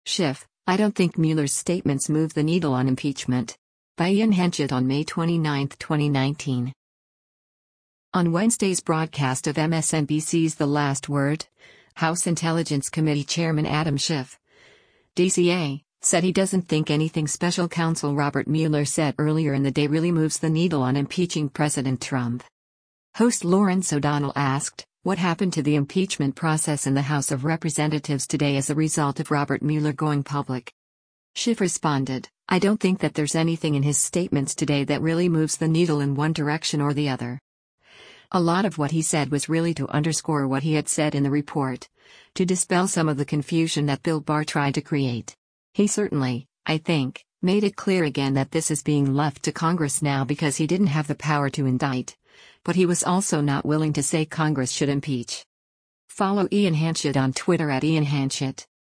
Schiff, I don't think Mueller's statements move the needle on impeachment. By Ian Henchett on May 29, 2019. On Wednesday's broadcast of MSNBC's The Last Word, House Intelligence Committee Chairman Adam Schiff, DCA, said he doesn't think anything special counsel Robert Mueller said earlier in the day really moves the needle on impeaching President Trump. Host Lawrence O'Donnell asked, what happened to the impeachment process in the House of Representatives today as a result of Robert Mueller going public? Schiff responded, I don't think that there's anything in his statements today that really moves the needle in one direction or the other. A lot of what he said was really to underscore what he had said in the report, to dispel some of the confusion that Bill Barr tried to create. He certainly, I think, made it clear again that this is being left to Congress now because he didn't have the power to indict, but he was also not willing to say Congress should impeach. Follow Ian Henchett on Twitter @IanHenchett.